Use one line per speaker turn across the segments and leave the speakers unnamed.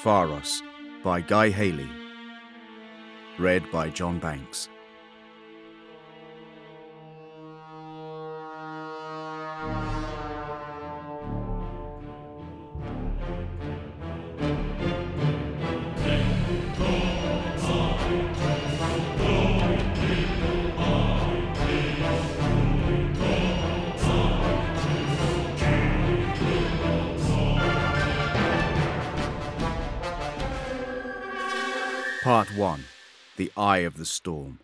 Pharos by Guy Haley. Read by John Banks. Part 1. The Eye of the Storm.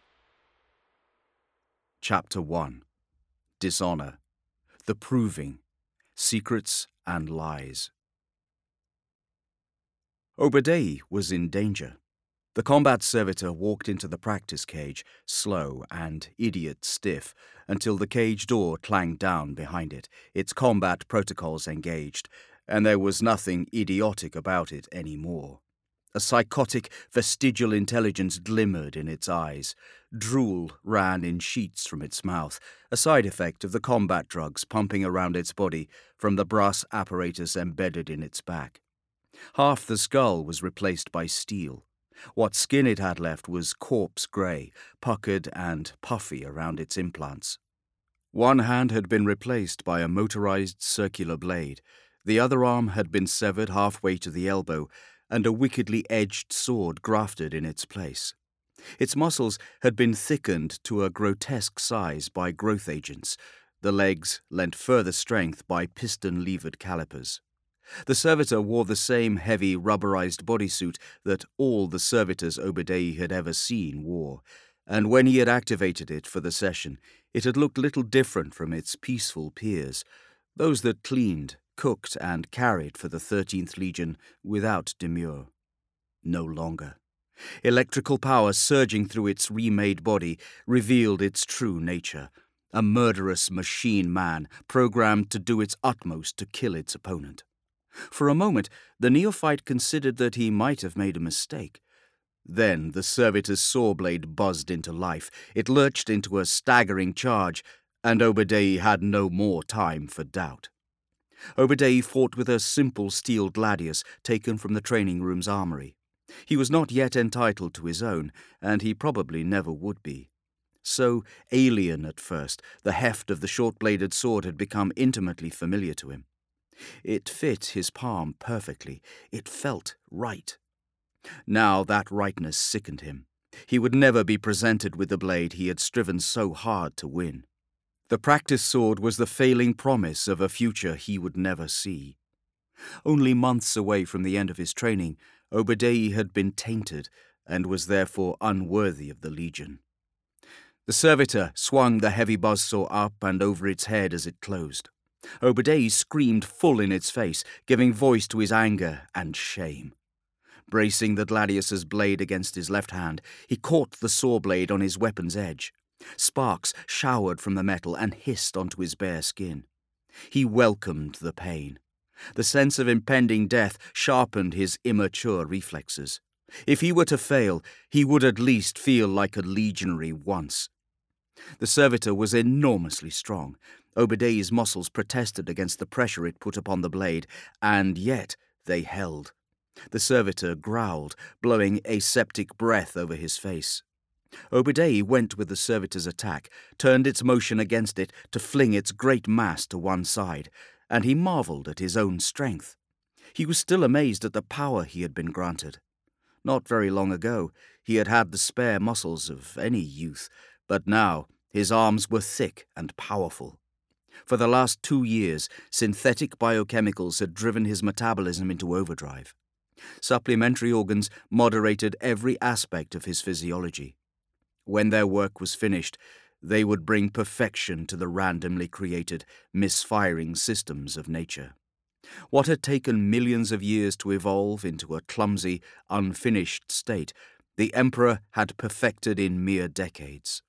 Chapter 1. Dishonor. The Proving. Secrets and Lies. Obadiah was in danger. The combat servitor walked into the practice cage, slow and idiot-stiff, until the cage door clanged down behind it, its combat protocols engaged, and there was nothing idiotic about it any more. A psychotic, vestigial intelligence glimmered in its eyes. Drool ran in sheets from its mouth, a side effect of the combat drugs pumping around its body from the brass apparatus embedded in its back. Half the skull was replaced by steel. What skin it had left was corpse grey, puckered and puffy around its implants. One hand had been replaced by a motorized circular blade. The other arm had been severed halfway to the elbow, and a wickedly edged sword grafted in its place. Its muscles had been thickened to a grotesque size by growth agents, the legs lent further strength by piston-levered calipers. The servitor wore the same heavy rubberized bodysuit that all the servitors Obadiah had ever seen wore, and when he had activated it for the session, it had looked little different from its peaceful peers, those that cleaned, cooked and carried for the 13th Legion without demur. No longer. Electrical power surging through its remade body revealed its true nature, a murderous machine man programmed to do its utmost to kill its opponent. For a moment, the neophyte considered that he might have made a mistake. Then the servitor's saw blade buzzed into life. It lurched into a staggering charge, and Obadiah had no more time for doubt. Obadiah fought with a simple steel gladius taken from the training room's armory. He was not yet entitled to his own, and he probably never would be. So alien at first, the heft of the short-bladed sword had become intimately familiar to him. It fit his palm perfectly. It felt right. Now that rightness sickened him. He would never be presented with the blade he had striven so hard to win. The practice sword was the failing promise of a future he would never see. Only months away from the end of his training, Obadiah had been tainted and was therefore unworthy of the Legion. The servitor swung the heavy buzzsaw up and over its head as it closed. Obadiah screamed full in its face, giving voice to his anger and shame. Bracing the gladius's blade against his left hand, he caught the saw blade on his weapon's edge. Sparks showered from the metal and hissed onto his bare skin. He welcomed the pain. The sense of impending death sharpened his immature reflexes. If he were to fail, he would at least feel like a legionary once. The servitor was enormously strong. Obadiah's muscles protested against the pressure it put upon the blade, and yet they held. The servitor growled, blowing aseptic breath over his face. Obadiah went with the servitor's attack, turned its motion against it to fling its great mass to one side, and he marveled at his own strength. He was still amazed at the power he had been granted. Not very long ago, he had had the spare muscles of any youth, but now his arms were thick and powerful. For the last 2 years, synthetic biochemicals had driven his metabolism into overdrive. Supplementary organs moderated every aspect of his physiology. When their work was finished, they would bring perfection to the randomly created, misfiring systems of nature. What had taken millions of years to evolve into a clumsy, unfinished state, the Emperor had perfected in mere decades.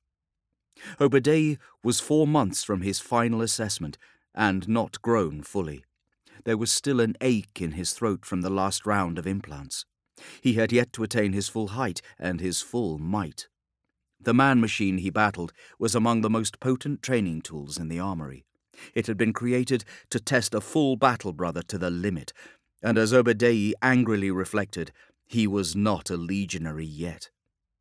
Obadiah was 4 months from his final assessment and not grown fully. There was still an ache in his throat from the last round of implants. He had yet to attain his full height and his full might. The man-machine he battled was among the most potent training tools in the armory. It had been created to test a full battle brother to the limit, And as Obadiah angrily reflected, he was not a legionary yet.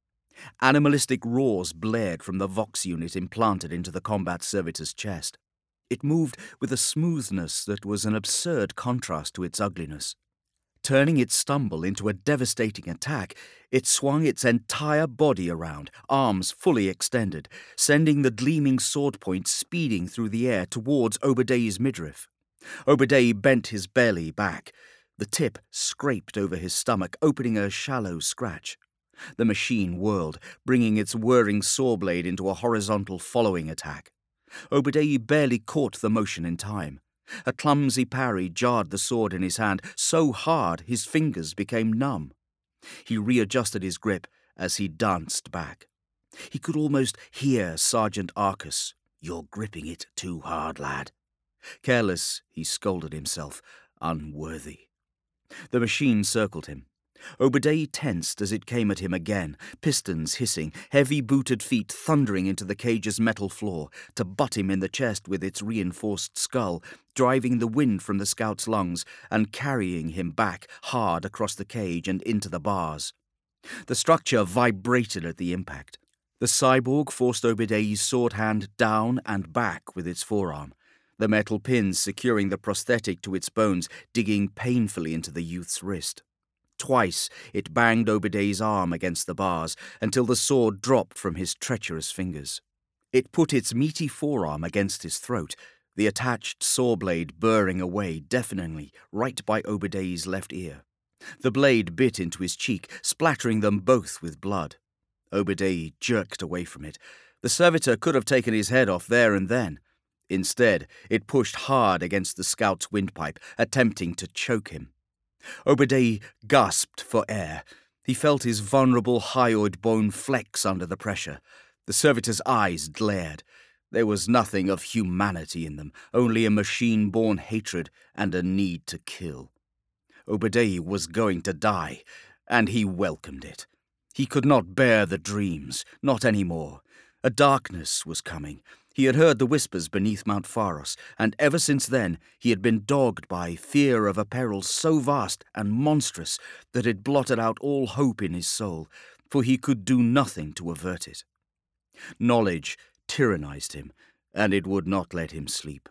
Animalistic roars blared from the Vox unit implanted into the combat servitor's chest. It moved with a smoothness that was an absurd contrast to its ugliness. Turning its stumble into a devastating attack, it swung its entire body around, arms fully extended, sending the gleaming sword point speeding through the air towards Obadiah's midriff. Obadiah bent his belly back. The tip scraped over his stomach, opening a shallow scratch. The machine whirled, bringing its whirring saw blade into a horizontal following attack. Obadiah barely caught the motion in time. A clumsy parry jarred the sword in his hand so hard his fingers became numb. He readjusted his grip as he danced back. He could almost hear Sergeant Arcus. "You're gripping it too hard, lad." Careless, he scolded himself. Unworthy. The machine circled him. Obadiah tensed as it came at him again, pistons hissing, heavy-booted feet thundering into the cage's metal floor to butt him in the chest with its reinforced skull, driving the wind from the scout's lungs and carrying him back hard across the cage and into the bars. The structure vibrated at the impact. The cyborg forced Obadiah's sword hand down and back with its forearm, the metal pins securing the prosthetic to its bones digging painfully into the youth's wrist. Twice it banged Obadiah's arm against the bars until the sword dropped from his treacherous fingers. It put its meaty forearm against his throat, the attached saw blade burring away deafeningly right by Obadiah's left ear. The blade bit into his cheek, splattering them both with blood. Obadiah jerked away from it. The servitor could have taken his head off there and then. Instead, it pushed hard against the scout's windpipe, attempting to choke him. Obadiah gasped for air. He felt his vulnerable hyoid bone flex under the pressure. The servitor's eyes glared. There was nothing of humanity in them, only a machine-born hatred and a need to kill. Obadiah was going to die, and he welcomed it. He could not bear the dreams, not anymore. A darkness was coming. He had heard the whispers beneath Mount Pharos, and ever since then he had been dogged by fear of a peril so vast and monstrous that it blotted out all hope in his soul, for he could do nothing to avert it. Knowledge tyrannized him, and it would not let him sleep.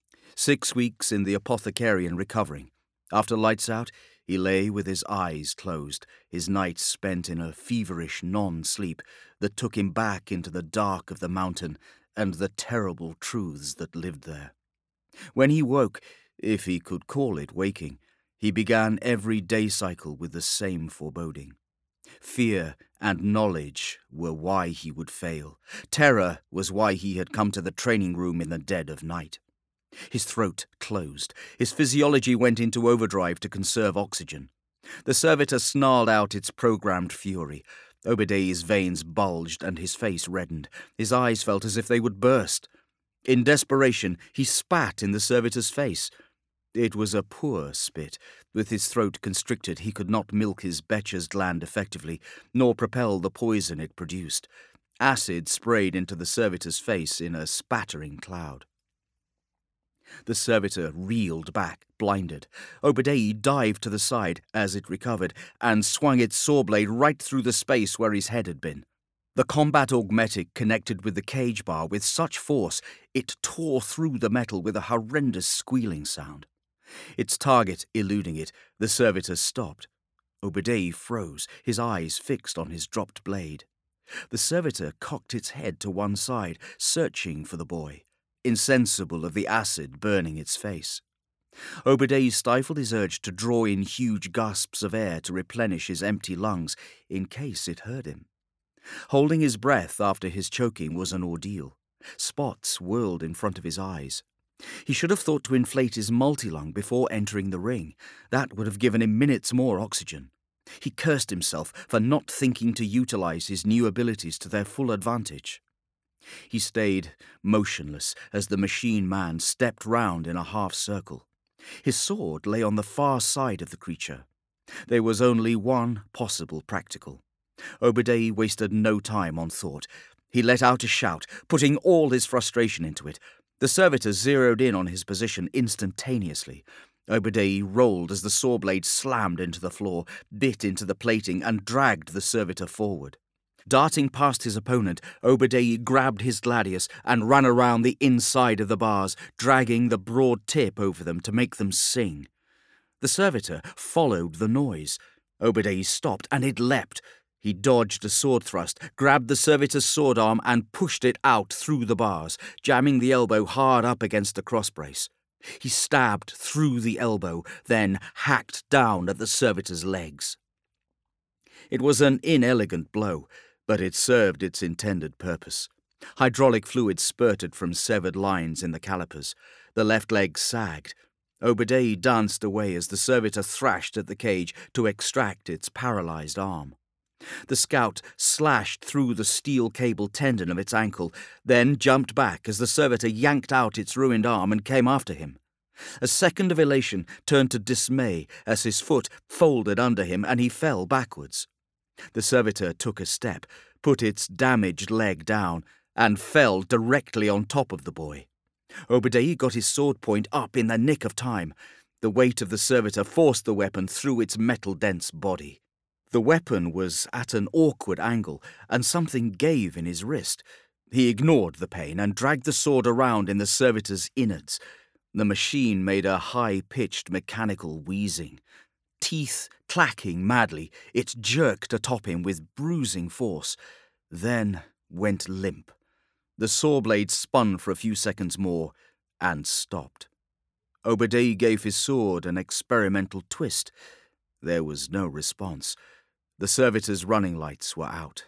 6 weeks in the apothecarian recovering. After lights out, he lay with his eyes closed, his nights spent in a feverish non-sleep that took him back into the dark of the mountain and the terrible truths that lived there. When he woke, if he could call it waking, he began every day cycle with the same foreboding. Fear and knowledge were why he would fail. Terror was why he had come to the training room in the dead of night. His throat closed. His physiology went into overdrive to conserve oxygen. The servitor snarled out its programmed fury. Obadiah's veins bulged and his face reddened. His eyes felt as if they would burst. In desperation, he spat in the servitor's face. It was a poor spit. With his throat constricted, he could not milk his Becher's gland effectively, nor propel the poison it produced. Acid sprayed into the servitor's face in a spattering cloud. The servitor reeled back, blinded. Obadiah dived to the side as it recovered and swung its saw blade right through the space where his head had been. The combat augmetic connected with the cage bar with such force it tore through the metal with a horrendous squealing sound. Its target eluding it, the servitor stopped. Obadiah froze, his eyes fixed on his dropped blade. The servitor cocked its head to one side, searching for the boy, insensible of the acid burning its face. Obadiah stifled his urge to draw in huge gasps of air to replenish his empty lungs in case it heard him. Holding his breath after his choking was an ordeal. Spots whirled in front of his eyes. He should have thought to inflate his multilung before entering the ring. That would have given him minutes more oxygen. He cursed himself for not thinking to utilize his new abilities to their full advantage. He stayed motionless as the machine man stepped round in a half-circle. His sword lay on the far side of the creature. There was only one possible practical. Obadiah wasted no time on thought. He let out a shout, putting all his frustration into it. The servitor zeroed in on his position instantaneously. Obadiah rolled as the saw blade slammed into the floor, bit into the plating, and dragged the servitor forward. Darting past his opponent, Obadiah grabbed his gladius and ran around the inside of the bars, dragging the broad tip over them to make them sing. The servitor followed the noise. Obadiah stopped, and it leapt. He dodged a sword thrust, grabbed the servitor's sword arm, and pushed it out through the bars, jamming the elbow hard up against the crossbrace. He stabbed through the elbow, then hacked down at the servitor's legs. It was an inelegant blow, but it served its intended purpose. Hydraulic fluid spurted from severed lines in the calipers. The left leg sagged. Obadiah danced away as the servitor thrashed at the cage to extract its paralyzed arm. The scout slashed through the steel cable tendon of its ankle, then jumped back as the servitor yanked out its ruined arm and came after him. A second of elation turned to dismay as his foot folded under him and he fell backwards. The servitor took a step, put its damaged leg down, and fell directly on top of the boy. Obadiah got his sword point up in the nick of time. The weight of the servitor forced the weapon through its metal-dense body. The weapon was at an awkward angle, and something gave in his wrist. He ignored the pain and dragged the sword around in the servitor's innards. The machine made a high-pitched mechanical wheezing. Teeth clacking madly, it jerked atop him with bruising force, then went limp. The saw blade spun for a few seconds more and stopped. Obadiah gave his sword an experimental twist. There was no response. The servitor's running lights were out.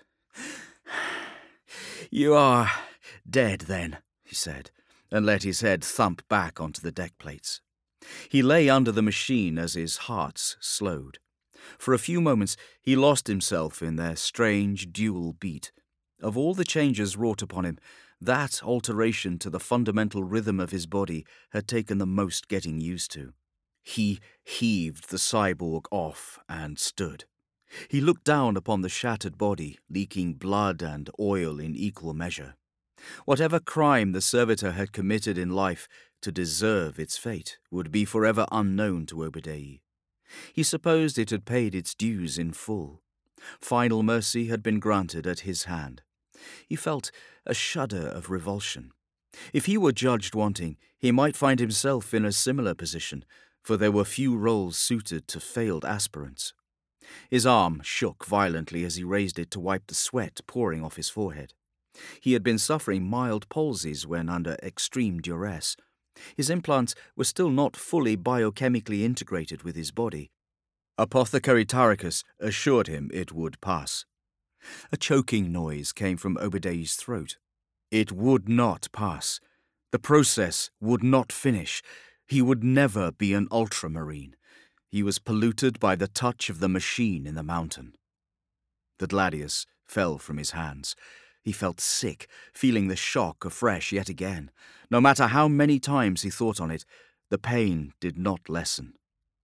"You are dead, then," he said, and let his head thump back onto the deck plates. He lay under the machine as his heart slowed. For a few moments he lost himself in their strange dual beat. Of all the changes wrought upon him, that alteration to the fundamental rhythm of his body had taken the most getting used to. He heaved the cyborg off and stood. He looked down upon the shattered body, leaking blood and oil in equal measure. Whatever crime the servitor had committed in life to deserve its fate would be forever unknown to Obadiah. He supposed it had paid its dues in full. Final mercy had been granted at his hand. He felt a shudder of revulsion. If he were judged wanting, he might find himself in a similar position, for there were few roles suited to failed aspirants. His arm shook violently as he raised it to wipe the sweat pouring off his forehead. He had been suffering mild palsies when under extreme duress. His implants were still not fully biochemically integrated with his body. Apothecary Taricus assured him it would pass. A choking noise came from Obadiah's throat. It would not pass. The process would not finish. He would never be an ultramarine. He was polluted by the touch of the machine in the mountain. The gladius fell from his hands. He felt sick, feeling the shock afresh yet again. No matter how many times he thought on it, the pain did not lessen.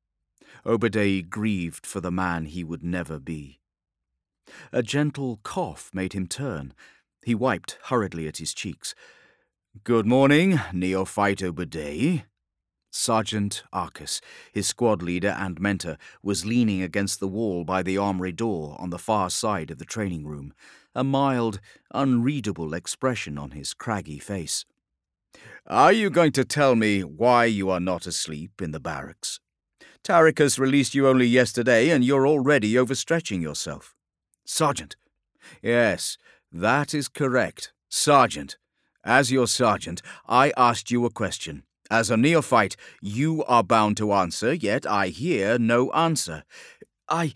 Obadiah grieved for the man he would never be. A gentle cough made him turn. He wiped hurriedly at his cheeks. "Good morning, neophyte Obadiah." Sergeant Arcus, his squad leader and mentor, was leaning against the wall by the armory door on the far side of the training room, a mild, unreadable expression on his craggy face. "Are you going to tell me why you are not asleep in the barracks? Taricus released you only yesterday, and you're already overstretching yourself." "Sergeant." "Yes, that is correct. Sergeant. As your sergeant, I asked you a question. As a neophyte, you are bound to answer, yet I hear no answer." I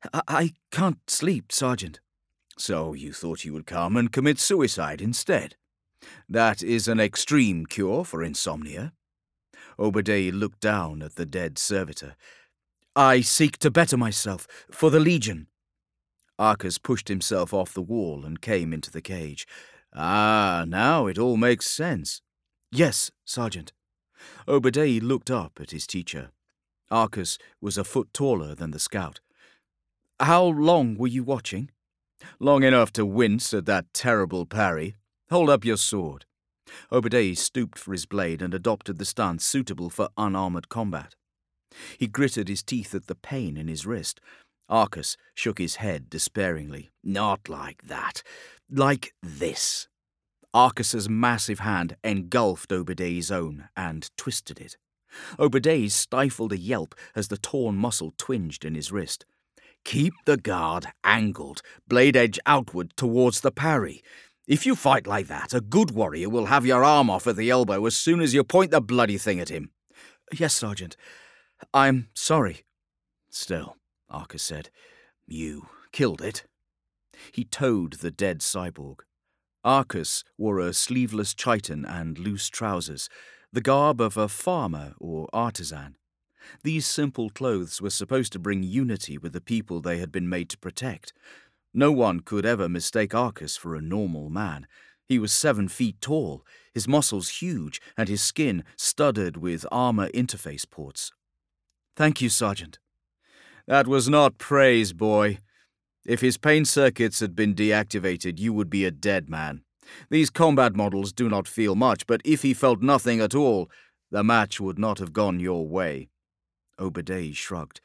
can't sleep, Sergeant." "So you thought you would come and commit suicide instead? That is an extreme cure for insomnia." Obadiah looked down at the dead servitor. "I seek to better myself, for the Legion." Arcus pushed himself off the wall and came into the cage. "Ah, now it all makes sense." "Yes, Sergeant." Obadiah looked up at his teacher. Arcus was a foot taller than the scout. "How long were you watching?" "Long enough to wince at that terrible parry. Hold up your sword." Obadiah stooped for his blade and adopted the stance suitable for unarmored combat. He gritted his teeth at the pain in his wrist. Arcus shook his head despairingly. Not like that. Like this. Arcus's massive hand engulfed Obaday's own and twisted it. Obadiah stifled a yelp as the torn muscle twinged in his wrist. Keep the guard angled, blade edge outward towards the parry. If you fight like that, a good warrior will have your arm off at the elbow as soon as you point the bloody thing at him. Yes, Sergeant. I'm sorry. Still, Arcus said, you killed it. He towed the dead cyborg. Arcus wore a sleeveless chiton and loose trousers, the garb of a farmer or artisan. These simple clothes were supposed to bring unity with the people they had been made to protect. No one could ever mistake Arcus for a normal man. He was 7 feet tall, his muscles huge, and his skin studded with armor interface ports. Thank you, Sergeant. That was not praise, boy. If his pain circuits had been deactivated, you would be a dead man. These combat models do not feel much, but if he felt nothing at all, the match would not have gone your way. Obadiah shrugged.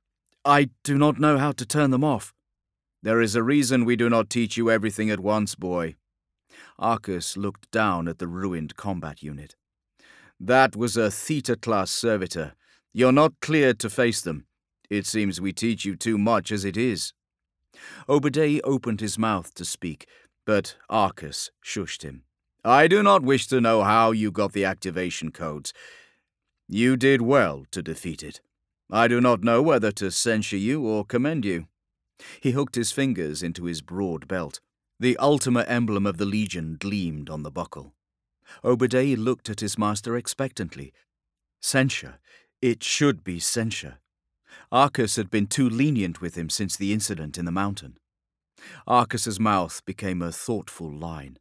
I do not know how to turn them off. There is a reason we do not teach you everything at once, boy. Arcus looked down at the ruined combat unit. That was a Theta-class servitor. You're not cleared to face them. It seems we teach you too much as it is. Obadiah opened his mouth to speak, but Arcus shushed him. I do not wish to know how you got the activation codes. You did well to defeat it. I do not know whether to censure you or commend you. He hooked his fingers into his broad belt. The Ultima emblem of the Legion gleamed on the buckle. Obadiah looked at his master expectantly. Censure. It should be censure. Arcus had been too lenient with him since the incident in the mountain. Arcus's mouth became a thoughtful line.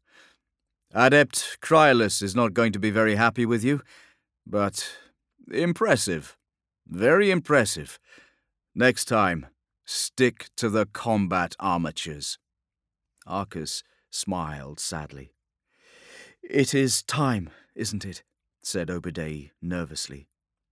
Adept Krylas is not going to be very happy with you, but impressive. Very impressive. Next time, stick to the combat armatures. Arcus smiled sadly. It is time, isn't it? Said Obadiah nervously.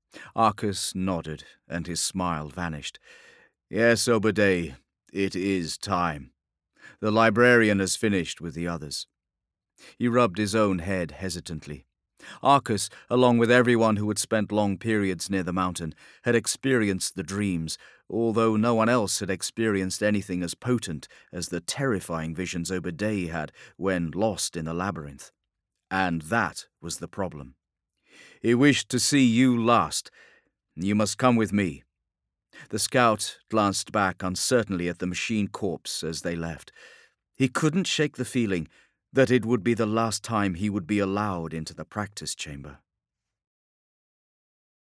Arcus nodded, and his smile vanished. Yes, Obadiah, it is time. The librarian has finished with the others. He rubbed his own head hesitantly. Arcus, along with everyone who had spent long periods near the mountain, had experienced the dreams, although no one else had experienced anything as potent as the terrifying visions Obadiah had when lost in the labyrinth. And that was the problem. He wished to see you last. You must come with me. The scout glanced back uncertainly at the machine corpse as they left. He couldn't shake the feeling that it would be the last time he would be allowed into the practice chamber.